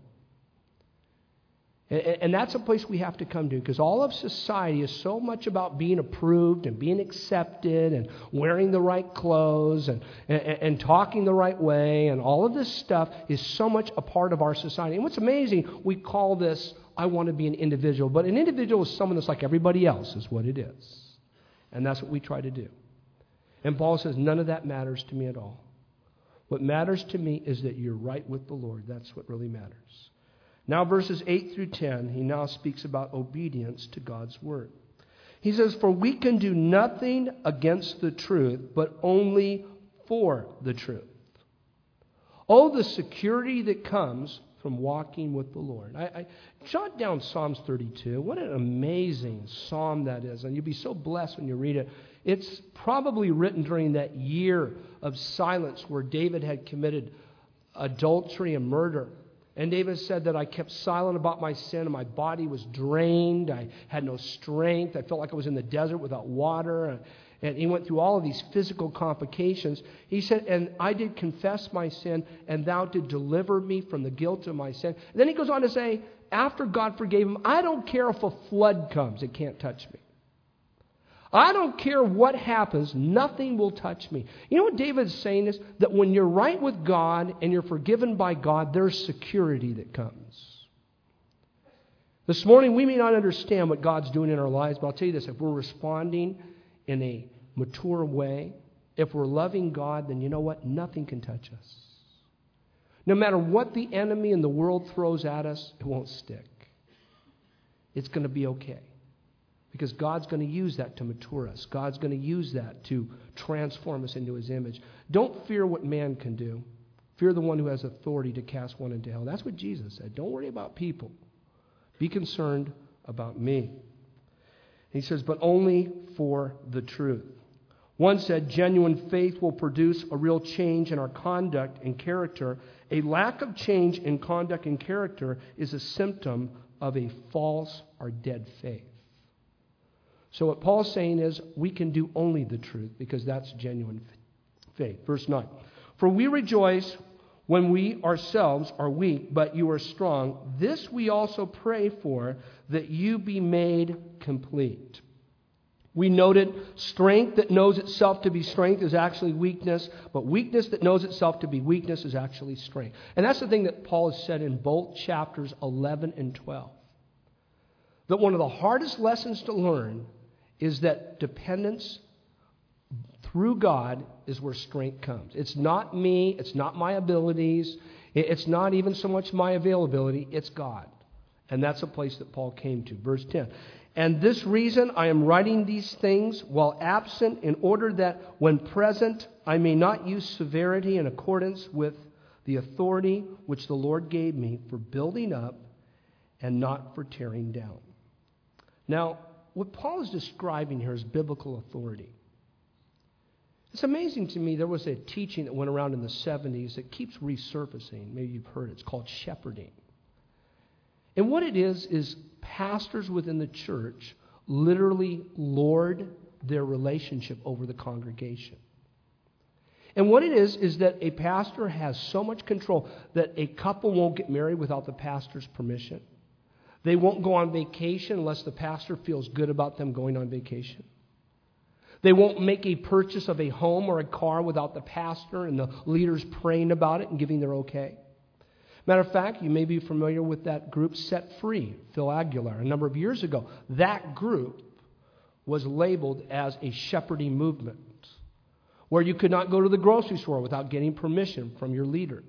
And that's a place we have to come to, because all of society is so much about being approved and being accepted and wearing the right clothes and talking the right way, and all of this stuff is so much a part of our society. And what's amazing, we call this, I want to be an individual. But an individual is someone that's like everybody else is what it is. And that's what we try to do. And Paul says, none of that matters to me at all. What matters to me is that you're right with the Lord. That's what really matters. Now, verses 8 through 10, he now speaks about obedience to God's word. He says, for we can do nothing against the truth, but only for the truth. Oh, the security that comes from walking with the Lord. I jot down Psalms 32. What an amazing psalm that is. And you'll be so blessed when you read it. It's probably written during that year of silence where David had committed adultery and murder. And David said that I kept silent about my sin, and my body was drained. I had no strength. I felt like I was in the desert without water. And he went through all of these physical complications. He said, and I did confess my sin, and thou did deliver me from the guilt of my sin. And then he goes on to say, after God forgave him, I don't care if a flood comes. It can't touch me. I don't care what happens. Nothing will touch me. You know what David is saying is that when you're right with God and you're forgiven by God, there's security that comes. This morning, we may not understand what God's doing in our lives, but I'll tell you this. If we're responding in a mature way, if we're loving God, then you know what? Nothing can touch us. No matter what the enemy and the world throws at us, it won't stick. It's going to be okay. Because God's going to use that to mature us. God's going to use that to transform us into His image. Don't fear what man can do. Fear the one who has authority to cast one into hell. That's what Jesus said. Don't worry about people. Be concerned about me. He says, but only for the truth. One said, genuine faith will produce a real change in our conduct and character. A lack of change in conduct and character is a symptom of a false or dead faith. So what Paul's saying is we can do only the truth because that's genuine faith. Verse 9. For we rejoice when we ourselves are weak, but you are strong. This we also pray for, that you be made complete. We noted strength that knows itself to be strength is actually weakness, but weakness that knows itself to be weakness is actually strength. And that's the thing that Paul has said in both chapters 11 and 12. That one of the hardest lessons to learn is that dependence through God is where strength comes. It's not me. It's not my abilities. It's not even so much my availability. It's God. And that's a place that Paul came to. Verse 10. And this reason I am writing these things while absent, in order that when present I may not use severity in accordance with the authority which the Lord gave me for building up and not for tearing down. Now, what Paul is describing here is biblical authority. It's amazing to me. There was a teaching that went around in the 70s that keeps resurfacing. Maybe you've heard it. It's called shepherding. And what it is pastors within the church literally lord their relationship over the congregation. And what it is that a pastor has so much control that a couple won't get married without the pastor's permission. They won't go on vacation unless the pastor feels good about them going on vacation. They won't make a purchase of a home or a car without the pastor and the leaders praying about it and giving their okay. Matter of fact, you may be familiar with that group Set Free, Phil Aguilar, a number of years ago. That group was labeled as a shepherding movement, where you could not go to the grocery store without getting permission from your leader.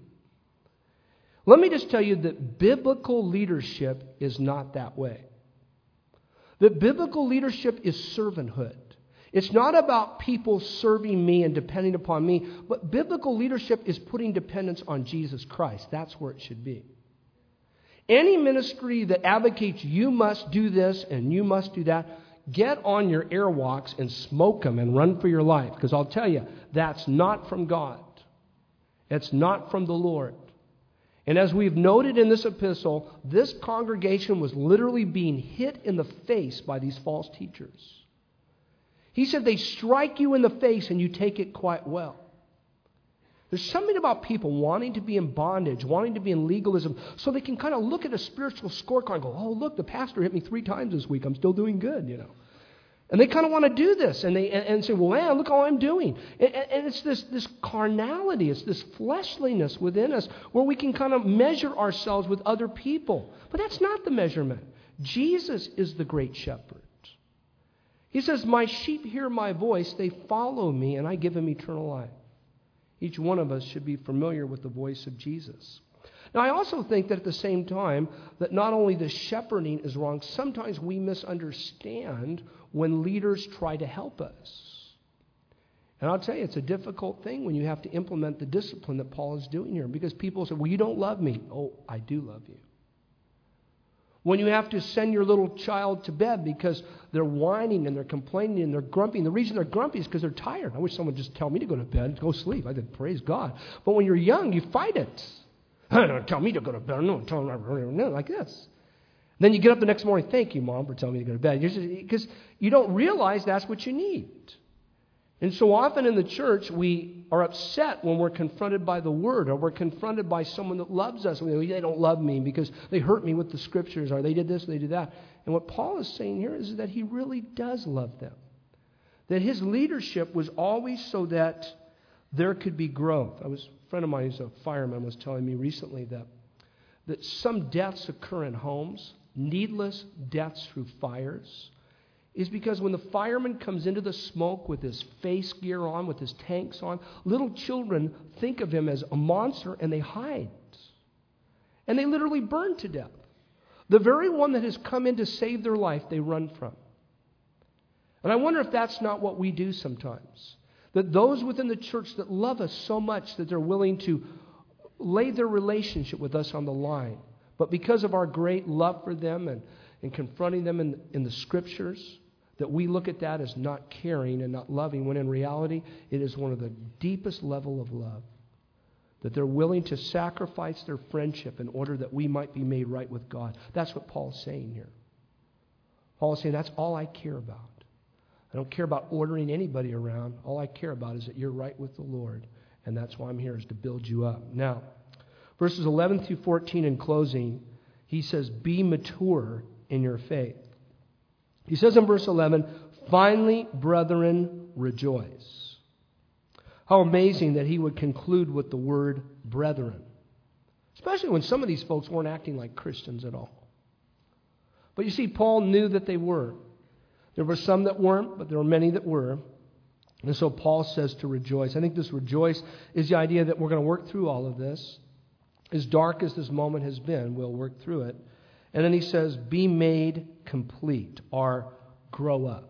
Let me just tell you that biblical leadership is not that way. That biblical leadership is servanthood. It's not about people serving me and depending upon me, but biblical leadership is putting dependence on Jesus Christ. That's where it should be. Any ministry that advocates you must do this and you must do that, get on your airwalks and smoke them and run for your life. Because I'll tell you, that's not from God. It's not from the Lord. And as we've noted in this epistle, this congregation was literally being hit in the face by these false teachers. He said they strike you in the face and you take it quite well. There's something about people wanting to be in bondage, wanting to be in legalism, so they can kind of look at a spiritual scorecard and go, oh, look, the pastor hit me 3 times this week. I'm still doing good, you know. And they kind of want to do this and say, well, man, look how I'm doing. And it's this carnality, it's this fleshliness within us where we can kind of measure ourselves with other people. But that's not the measurement. Jesus is the great shepherd. He says, my sheep hear my voice, they follow me, and I give them eternal life. Each one of us should be familiar with the voice of Jesus. Now, I also think that at the same time, that not only the shepherding is wrong, sometimes we misunderstand when leaders try to help us. And I'll tell you, it's a difficult thing when you have to implement the discipline that Paul is doing here. Because people say, well, you don't love me. Oh, I do love you. When you have to send your little child to bed because they're whining and they're complaining and they're grumpy. And the reason they're grumpy is because they're tired. I wish someone would just tell me to go to bed and go sleep. I said, praise God. But when you're young, you fight it. Don't tell me to go to bed. No, tell them like this. Then you get up the next morning, thank you, Mom, for telling me to go to bed. Because you don't realize that's what you need. And so often in the church, we are upset when we're confronted by the Word or we're confronted by someone that loves us. We go, they don't love me because they hurt me with the Scriptures or they did this, they did that. And what Paul is saying here is that he really does love them. That his leadership was always so that there could be growth. A friend of mine who's a fireman was telling me recently that some deaths occur in homes, needless deaths through fires. is because when the fireman comes into the smoke with his face gear on, with his tanks on, little children think of him as a monster and they hide. And they literally burn to death. The very one that has come in to save their life, they run from. And I wonder if that's not what we do sometimes. That those within the church that love us so much that they're willing to lay their relationship with us on the line. But because of our great love for them and confronting them in the Scriptures, that we look at that as not caring and not loving, when in reality, it is one of the deepest level of love. That they're willing to sacrifice their friendship in order that we might be made right with God. That's what Paul's saying here. Paul is saying, that's all I care about. I don't care about ordering anybody around. All I care about is that you're right with the Lord. And that's why I'm here, is to build you up. Now, verses 11 through 14 in closing, he says, be mature in your faith. He says in verse 11, finally, brethren, rejoice. How amazing that he would conclude with the word brethren. Especially when some of these folks weren't acting like Christians at all. But you see, Paul knew that they were. There were some that weren't, but there were many that were. And so Paul says to rejoice. I think this rejoice is the idea that we're going to work through all of this. As dark as this moment has been, we'll work through it. And then he says, be made complete, or grow up.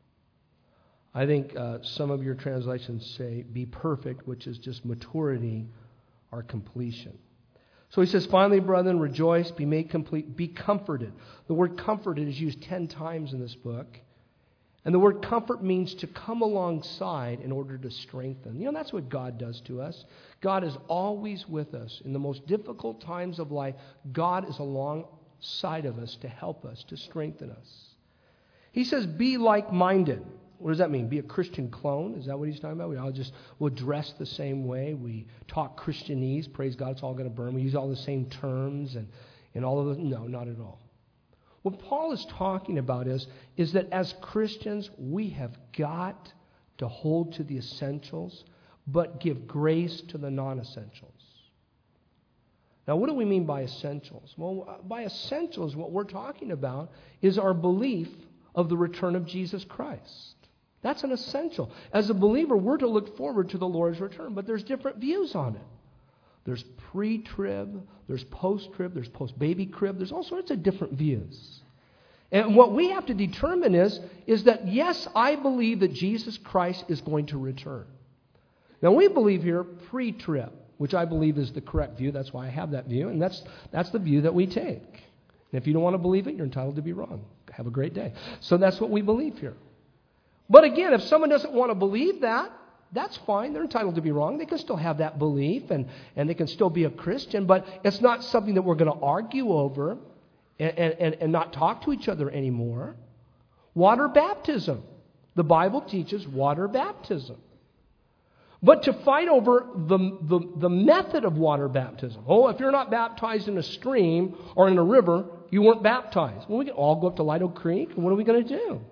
I think some of your translations say, be perfect, which is just maturity or completion. So he says, finally, brethren, rejoice, be made complete, be comforted. The word comforted is used 10 times in this book. And the word comfort means to come alongside in order to strengthen. You know, that's what God does to us. God is always with us. In the most difficult times of life, God is alongside of us to help us, to strengthen us. He says, be like-minded. What does that mean? Be a Christian clone? Is that what he's talking about? We'll dress the same way. We talk Christianese. Praise God, it's all going to burn. We use all the same terms and all of those. No, not at all. What Paul is talking about is that as Christians, we have got to hold to the essentials, but give grace to the non-essentials. Now, what do we mean by essentials? Well, by essentials, what we're talking about is our belief of the return of Jesus Christ. That's an essential. As a believer, we're to look forward to the Lord's return, but there's different views on it. There's pre-trib, there's post-trib, there's post-baby crib, there's all sorts of different views. And what we have to determine is that, yes, I believe that Jesus Christ is going to return. Now, we believe here pre-trib, which I believe is the correct view. That's why I have that view, and that's the view that we take. And if you don't want to believe it, you're entitled to be wrong. Have a great day. So that's what we believe here. But again, if someone doesn't want to believe that, that's fine. They're entitled to be wrong. They can still have that belief, and they can still be a Christian, but it's not something that we're going to argue over and not talk to each other anymore. Water baptism. The Bible teaches water baptism. But to fight over the method of water baptism. Oh, if you're not baptized in a stream or in a river, you weren't baptized. Well, we can all go up to Lido Creek, and what are we going to do?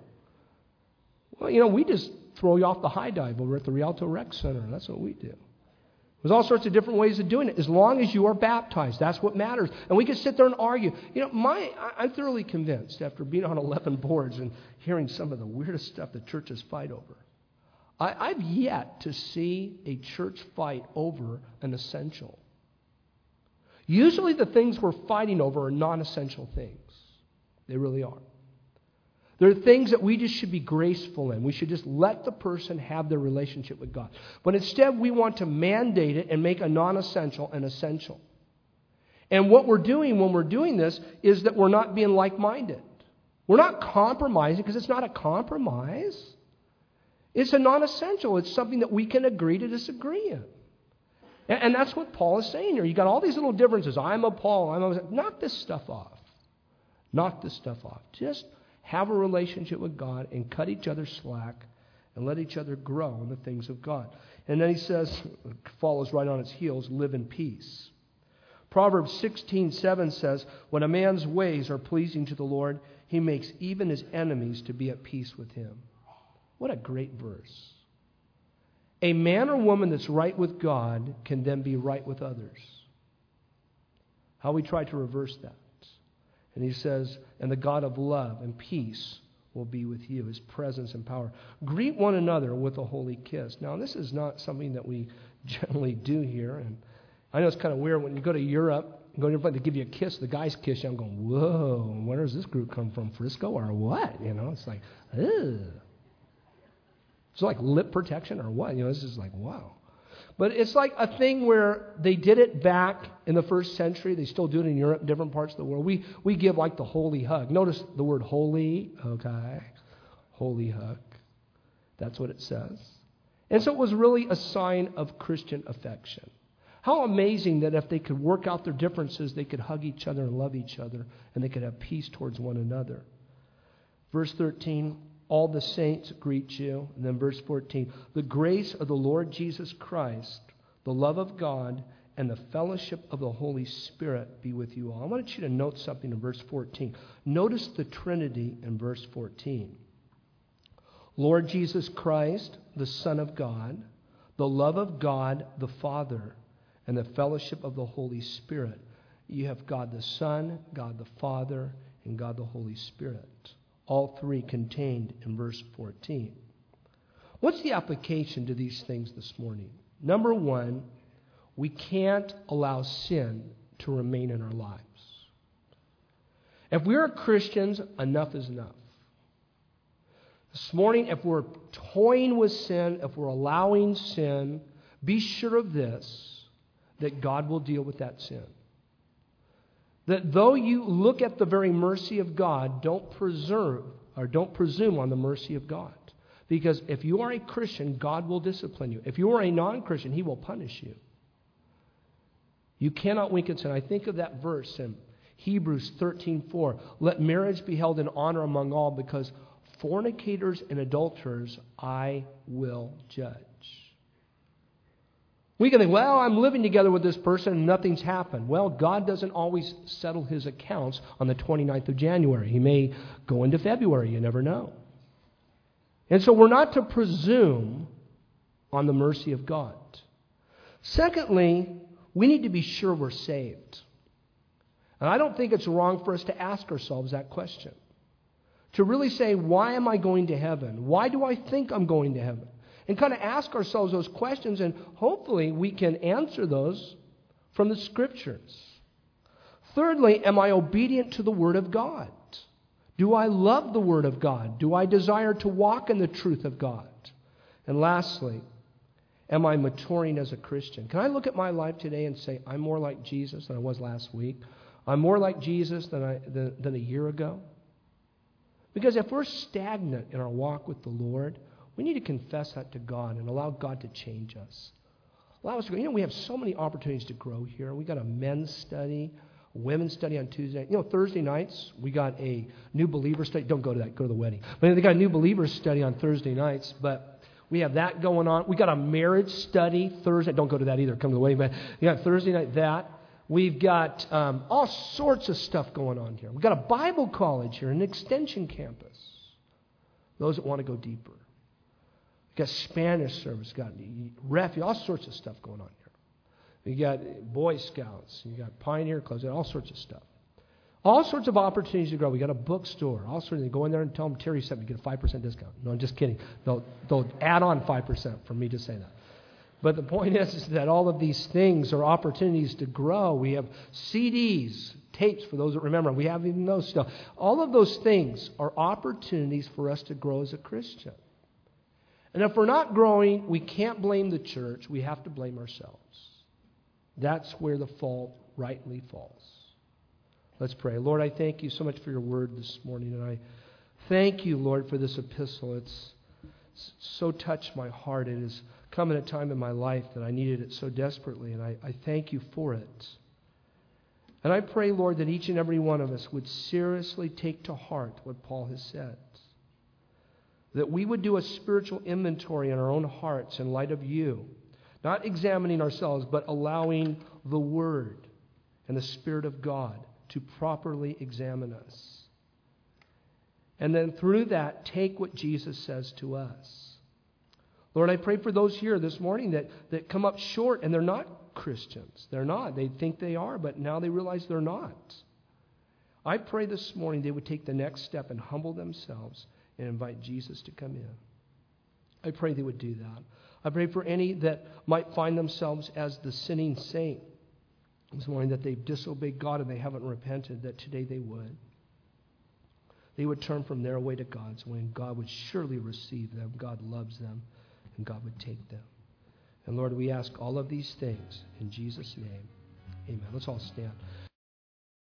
Well, we just throw you off the high dive over at the Rialto Rec Center. That's what we do. There's all sorts of different ways of doing it. As long as you are baptized, that's what matters. And we can sit there and argue. I'm thoroughly convinced, after being on 11 boards and hearing some of the weirdest stuff that churches fight over, I've yet to see a church fight over an essential. Usually the things we're fighting over are non-essential things. They really are. There are things that we just should be graceful in. We should just let the person have their relationship with God. But instead, we want to mandate it and make a non-essential an essential. And what we're doing when we're doing this is that we're not being like-minded. We're not compromising, because it's not a compromise. It's a non-essential. It's something that we can agree to disagree in. And that's what Paul is saying here. You got all these little differences. I'm a Paul. Knock this stuff off. Knock this stuff off. Just have a relationship with God and cut each other slack and let each other grow in the things of God. And then he says, follows right on its heels, live in peace. Proverbs 16:7 says, when a man's ways are pleasing to the Lord, he makes even his enemies to be at peace with him. What a great verse. A man or woman that's right with God can then be right with others. How we try to reverse that. And he says, and the God of love and peace will will be with you, His presence and power. Greet one another with a holy kiss. Now, this is not something that we generally do here. And I know it's kind of weird when you go to Europe, they give you a kiss, the guys kiss you. I'm going, whoa, where does this group come from? Frisco or what? It's like, ugh. It's like lip protection or what? It's just like, wow. But it's like a thing where they did it back in the first century. They still do it in Europe, different parts of the world. We give like the holy hug. Notice the word holy, okay? Holy hug. That's what it says. And so it was really a sign of Christian affection. How amazing that if they could work out their differences, they could hug each other and love each other, and they could have peace towards one another. Verse 13, all the saints greet you. And then verse 14, the grace of the Lord Jesus Christ, the love of God, and the fellowship of the Holy Spirit be with you all. I want you to note something in verse 14. Notice the Trinity in verse 14. Lord Jesus Christ, the Son of God, the love of God, the Father, and the fellowship of the Holy Spirit. You have God the Son, God the Father, and God the Holy Spirit. All three contained in verse 14. What's the application to these things this morning? Number one, we can't allow sin to remain in our lives. If we're Christians, enough is enough. This morning, if we're toying with sin, if we're allowing sin, be sure of this, that God will deal with that sin. That though you look at the very mercy of God, don't presume on the mercy of God. Because if you are a Christian, God will discipline you. If you are a non-Christian, He will punish you. You cannot wink at sin. I think of that verse in Hebrews 13:4. Let marriage be held in honor among all, because fornicators and adulterers I will judge. We can think, well, I'm living together with this person and nothing's happened. Well, God doesn't always settle His accounts on the 29th of January. He may go into February. You never know. And so we're not to presume on the mercy of God. Secondly, we need to be sure we're saved. And I don't think it's wrong for us to ask ourselves that question. To really say, why am I going to heaven? Why do I think I'm going to heaven? And kind of ask ourselves those questions, and hopefully we can answer those from the Scriptures. Thirdly, am I obedient to the Word of God? Do I love the Word of God? Do I desire to walk in the truth of God? And lastly, am I maturing as a Christian? Can I look at my life today and say, I'm more like Jesus than I was last week? I'm more like Jesus than a year ago? Because if we're stagnant in our walk with the Lord, we need to confess that to God and allow God to change us. Allow us to grow. We have so many opportunities to grow here. We got a men's study, a women's study on Tuesday. Thursday nights, we got a new believer study. Don't go to that. Go to the wedding. But they got a new believer study on Thursday nights. But we have that going on. We got a marriage study Thursday. Don't go to that either. Come to the wedding. But you got Thursday night that. We've got all sorts of stuff going on here. We've got a Bible college here, an extension campus. Those that want to go deeper. Got Spanish service, got refuge, all sorts of stuff going on here. You got Boy Scouts, you got Pioneer Clubs, all sorts of stuff. All sorts of opportunities to grow. We got a bookstore. All sorts of, go in there and tell them Terry said you get a 5% discount. No, I'm just kidding. They'll add on 5% for me to say that. But the point is that all of these things are opportunities to grow. We have CDs, tapes for those that remember. We have even those stuff. All of those things are opportunities for us to grow as a Christian. And if we're not growing, we can't blame the church. We have to blame ourselves. That's where the fault rightly falls. Let's pray. Lord, I thank you so much for your word this morning. And I thank you, Lord, for this epistle. It's so touched my heart. It has come at a time in my life that I needed it so desperately. And I thank you for it. And I pray, Lord, that each and every one of us would seriously take to heart what Paul has said. That we would do a spiritual inventory in our own hearts in light of you. Not examining ourselves, but allowing the Word and the Spirit of God to properly examine us. And then through that, take what Jesus says to us. Lord, I pray for those here this morning that come up short and they're not Christians. They're not. They think they are, but now they realize they're not. I pray this morning they would take the next step and humble themselves and invite Jesus to come in. I pray they would do that. I pray for any that might find themselves as the sinning saint this morning, that they've disobeyed God and they haven't repented, that today they would. They would turn from their way to God's way, and God would surely receive them. God loves them, and God would take them. And Lord, we ask all of these things in Jesus' name. Amen. Let's all stand.